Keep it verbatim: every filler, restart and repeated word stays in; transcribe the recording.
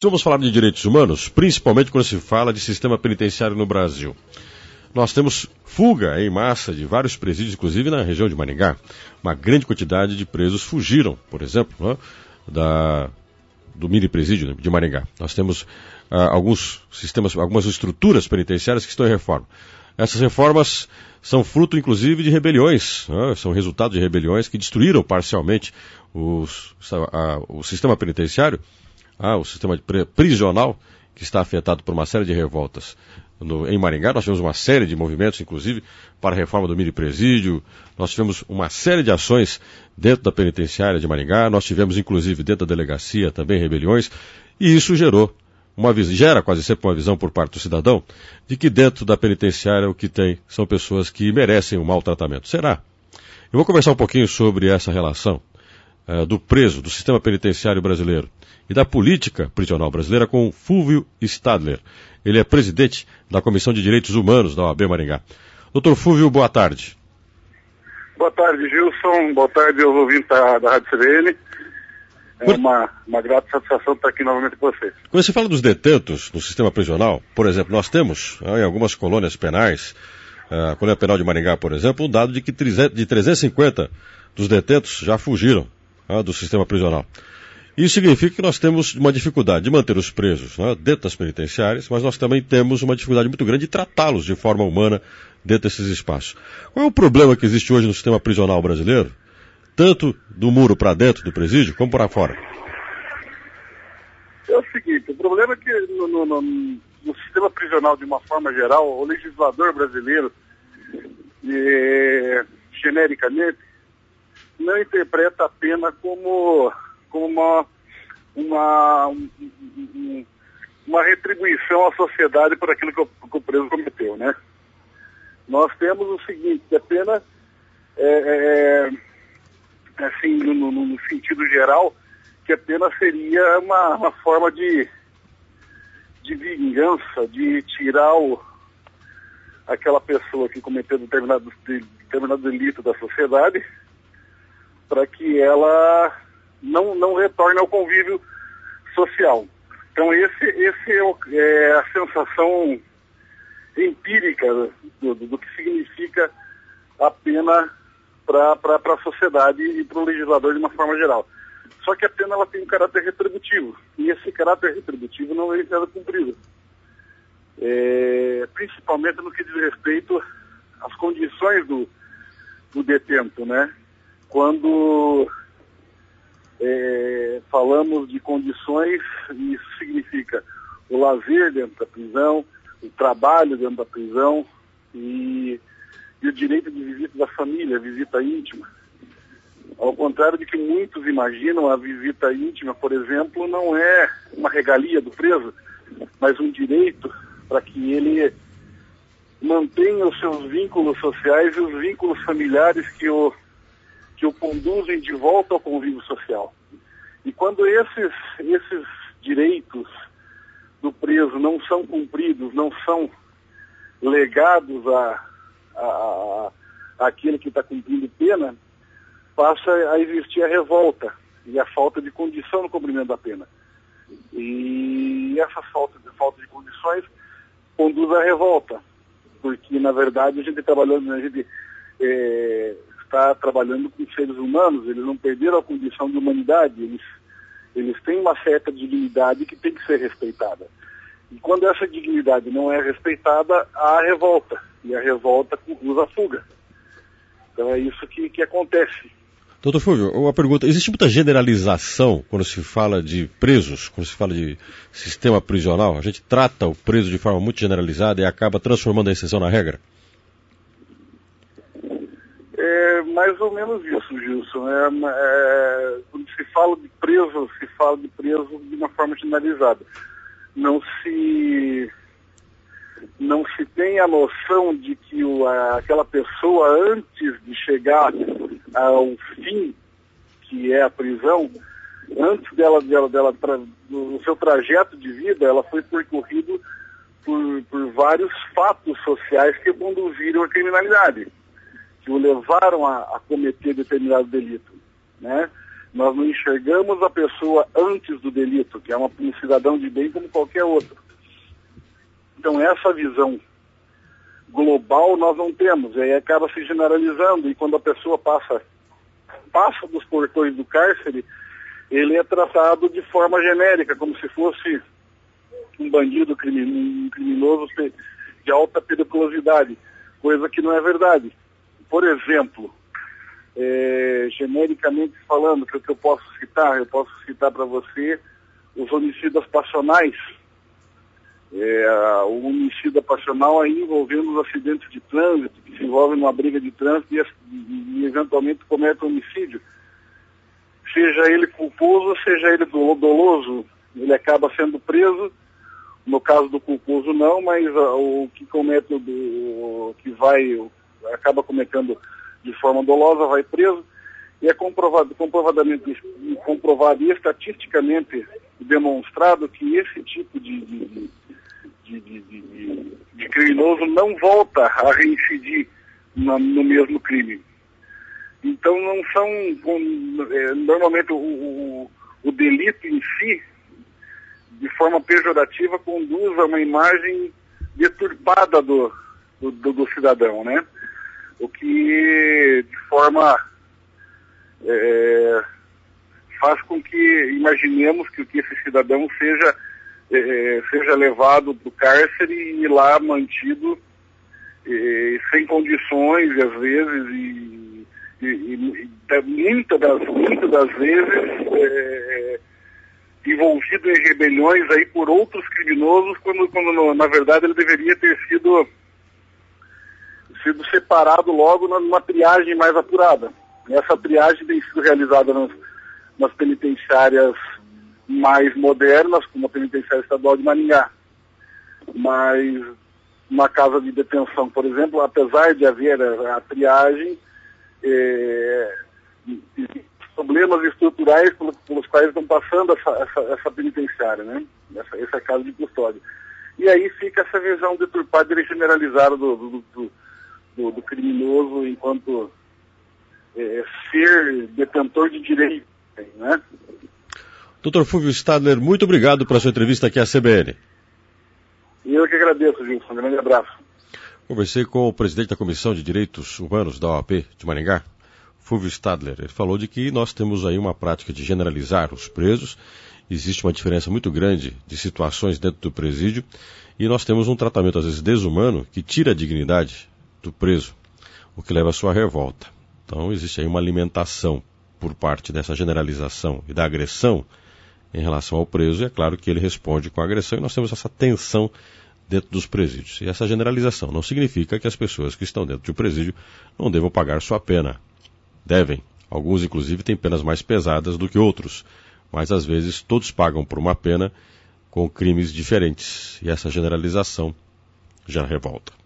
Vamos falar de direitos humanos, principalmente quando se fala de sistema penitenciário no Brasil. Nós temos fuga em massa de vários presídios, inclusive na região de Maringá. Uma grande quantidade de presos fugiram, por exemplo, né, da, do mini presídio de Maringá. Nós temos ah, alguns sistemas, algumas estruturas penitenciárias que estão em reforma. Essas reformas são fruto, inclusive, de rebeliões, né, são resultado de rebeliões que destruíram parcialmente os, a, o sistema penitenciário. Ah, o sistema prisional, que está afetado por uma série de revoltas. No, em Maringá, nós tivemos uma série de movimentos, inclusive, para a reforma do mini presídio. Nós tivemos uma série de ações dentro da penitenciária de Maringá. Nós tivemos, inclusive, dentro da delegacia também rebeliões. E isso gerou, uma visão, gera quase sempre uma visão por parte do cidadão, de que dentro da penitenciária o que tem são pessoas que merecem um mau tratamento. Será? Eu vou conversar um pouquinho sobre essa relação uh, do preso, do sistema penitenciário brasileiro e da política prisional brasileira com Fúvio Stadler. Ele é presidente da Comissão de Direitos Humanos da O A B Maringá. Doutor Fúvio, boa tarde. Boa tarde, Gilson. Boa tarde aos ouvintes da, da Rádio C B N. É Por... uma, uma grata satisfação estar aqui novamente com você. Quando você fala dos detentos no sistema prisional, por exemplo, nós temos em algumas colônias penais, a colônia penal de Maringá, por exemplo, um dado de que de trezentos e cinquenta dos detentos já fugiram ah, do sistema prisional. Isso significa que nós temos uma dificuldade de manter os presos, né, dentro das penitenciárias, mas nós também temos uma dificuldade muito grande de tratá-los de forma humana dentro desses espaços. Qual é o problema que existe hoje no sistema prisional brasileiro, tanto do muro para dentro do presídio, como para fora? É o seguinte, o problema é que no, no, no, no sistema prisional, de uma forma geral, o legislador brasileiro, eh, genericamente, não interpreta a pena como... como uma, uma, um, uma retribuição à sociedade por aquilo que o, que o preso cometeu, né? Nós temos o seguinte, que a pena, é, é, assim, no, no, no sentido geral, que a pena seria uma, uma forma de, de vingança, de tirar o, aquela pessoa que cometeu determinado, determinado delito da sociedade, para que ela... Não, não retorna ao convívio social. Então, esse, esse é, o, é a sensação empírica do, do, do que significa a pena para a sociedade e para o legislador de uma forma geral. Só que a pena ela tem um caráter retributivo, e esse caráter retributivo não é sendo cumprido. É, principalmente no que diz respeito às condições do, do detento, né? Quando... É, falamos de condições, e isso significa o lazer dentro da prisão, o trabalho dentro da prisão e, e o direito de visita da família, a visita íntima. Ao contrário de que muitos imaginam, a visita íntima, por exemplo, não é uma regalia do preso, mas um direito para que ele mantenha os seus vínculos sociais e os vínculos familiares que o que o conduzem de volta ao convívio social. E quando esses, esses direitos do preso não são cumpridos, não são legados a, a, a, a aquele que está cumprindo pena, passa a existir a revolta e a falta de condição no cumprimento da pena. E essa falta de, falta de condições conduz à revolta, porque, na verdade, a gente trabalhando, a gente... É, está trabalhando com seres humanos, eles não perderam a condição de humanidade, eles, eles têm uma certa dignidade que tem que ser respeitada. E quando essa dignidade não é respeitada, há a revolta, e a revolta conduz à fuga. Então é isso que, que acontece. Doutor Fúvio, uma pergunta, existe muita generalização quando se fala de presos, quando se fala de sistema prisional? A gente trata o preso de forma muito generalizada e acaba transformando a exceção na regra? É mais ou menos isso, Gilson. É, é, quando se fala de preso, se fala de preso de uma forma generalizada. Não se, não se tem a noção de que o, a, aquela pessoa, antes de chegar ao fim, que é a prisão, antes dela, dela, dela tra, do seu trajeto de vida, ela foi percorrido por, por vários fatos sociais que conduziram à criminalidade, que o levaram a, a cometer determinado delito, né? Nós não enxergamos a pessoa antes do delito, que é uma, um cidadão de bem como qualquer outro. Então essa visão global nós não temos, e aí acaba se generalizando, e quando a pessoa passa, passa dos portões do cárcere, ele é tratado de forma genérica, como se fosse um bandido, um criminoso de alta periculosidade, coisa que não é verdade. Por exemplo, é, genericamente falando, que, que eu posso citar, eu posso citar para você os homicidas passionais. É, o homicídio passional aí envolvendo os acidentes de trânsito, que se envolvem numa briga de trânsito e, e, e eventualmente comete um homicídio. Seja ele culposo, seja ele doloso, ele acaba sendo preso. No caso do culposo não, mas uh, o que comete, o, o que vai, o, acaba cometendo de forma dolosa, vai preso. E é comprovado, comprovadamente, comprovado e estatisticamente demonstrado que esse tipo de, de, de, de, de, de, de criminoso não volta a reincidir na, no mesmo crime. Então não são, é, normalmente o, o, o delito em si, de forma pejorativa, conduz a uma imagem deturpada do, do, do cidadão, né? O que, de forma, é, faz com que imaginemos que, que esse cidadão seja, é, seja levado do cárcere e lá mantido é, sem condições, às vezes, e, e, e muitas das, muita das vezes é, envolvido em rebeliões aí por outros criminosos, quando, quando na verdade ele deveria ter sido, sido separado logo numa triagem mais apurada. Essa triagem tem sido realizada nas, nas penitenciárias mais modernas, como a penitenciária estadual de Maringá. Mas uma casa de detenção, por exemplo, apesar de haver a, a triagem, é, problemas estruturais pelos, pelos quais estão passando essa, essa, essa penitenciária, né? Essa, essa casa de custódia. E aí fica essa visão deturpada e generalizada do, do, do, do, do criminoso enquanto é, ser detentor de direito, né? doutor Fúvio Stadler, muito obrigado pela sua entrevista aqui à C B N. Eu que agradeço, Gilson. Um grande abraço. Conversei com o presidente da Comissão de Direitos Humanos da O A P de Maringá, Fúvio Stadler. Ele falou de que nós temos aí uma prática de generalizar os presos, existe uma diferença muito grande de situações dentro do presídio e nós temos um tratamento às vezes desumano que tira a dignidade do preso, o que leva à sua revolta. Então existe aí uma alimentação por parte dessa generalização e da agressão em relação ao preso, e é claro que ele responde com agressão e nós temos essa tensão dentro dos presídios. E essa generalização não significa que as pessoas que estão dentro de um presídio não devam pagar sua pena. Devem. Alguns, inclusive, têm penas mais pesadas do que outros. Mas, às vezes, todos pagam por uma pena com crimes diferentes. E essa generalização já revolta.